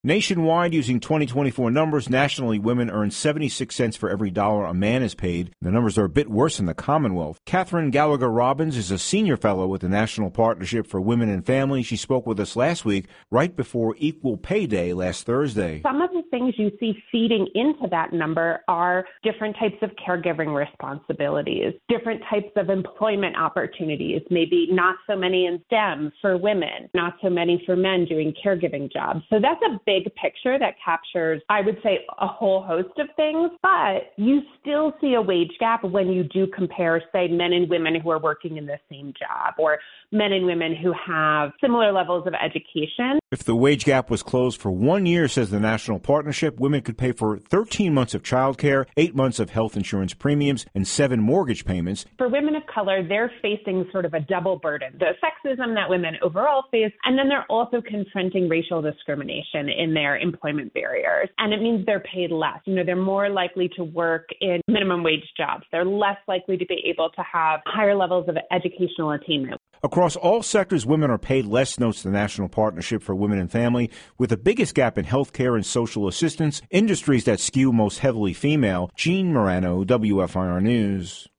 Nationwide, using 2024 numbers, nationally, women earn 76 cents for every dollar a man is paid. The numbers are a bit worse in the Commonwealth. Catherine Gallagher-Robbins is a senior fellow with the National Partnership for Women and Family. She spoke with us last week, right before Equal Pay Day last Thursday. Some of the things you see feeding into that number are different types of caregiving responsibilities, different types of employment opportunities, maybe not so many in STEM for women, not so many for men doing caregiving jobs. So that's a big picture that captures, I would say, a whole host of things, but you still see a wage gap when you do compare, say, men and women who are working in the same job or men and women who have similar levels of education. If the wage gap was closed for 1 year, says the National Partnership, women could pay for 13 months of child care, 8 months of health insurance premiums, and 7 mortgage payments. For women of color, they're facing sort of a double burden, the sexism that women overall face, and then they're also confronting racial discrimination in their employment barriers. And it means they're paid less. They're more likely to work in minimum wage jobs. They're less likely to be able to have higher levels of educational attainment. Across all sectors, women are paid less, notes the National Partnership for Women and Family, with the biggest gap in healthcare and social assistance, industries that skew most heavily female. Gene Morano, WFIR News.